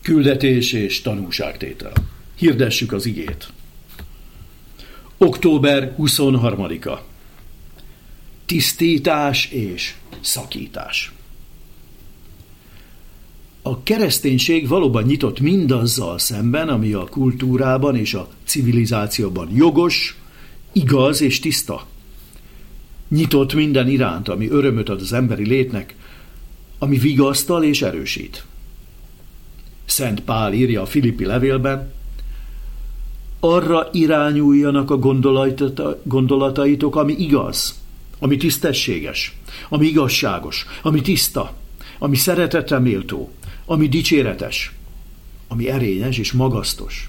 Küldetés és tanúságtétel. Hirdessük az igét. Október 23-a. Tisztítás és szakítás. A kereszténység valóban nyitott mindazzal szemben, ami a kultúrában és a civilizációban jogos, igaz és tiszta. Nyitott minden iránt, ami örömöt ad az emberi létnek, ami vigasztal és erősít. Szent Pál írja a Filippi levélben: arra irányuljanak a gondolataitok, ami igaz, ami tisztességes, ami igazságos, ami tiszta, ami szeretetre méltó, ami dicséretes, ami erényes és magasztos.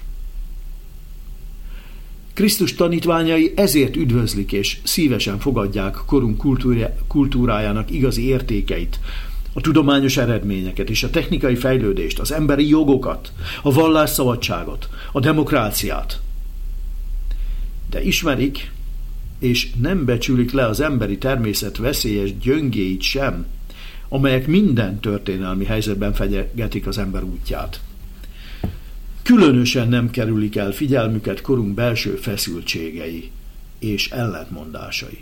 Krisztus tanítványai ezért üdvözlik és szívesen fogadják korunk kultúrájának igazi értékeit, a tudományos eredményeket és a technikai fejlődést, az emberi jogokat, a vallásszabadságot, a demokráciát. De ismerik és nem becsülik le az emberi természet veszélyes gyöngéit sem, amelyek minden történelmi helyzetben fenyegetik az ember útját. Különösen nem kerülik el figyelmüket korunk belső feszültségei és ellentmondásai.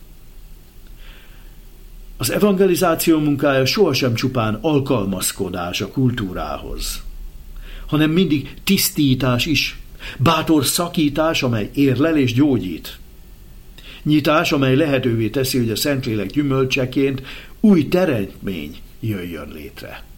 Az evangelizáció munkája sohasem csupán alkalmazkodás a kultúrához, hanem mindig tisztítás is, bátor szakítás, amely érlel és gyógyít. Nyitás, amely lehetővé teszi, hogy a Szentlélek gyümölcseként új teremtmény jöjjön létre.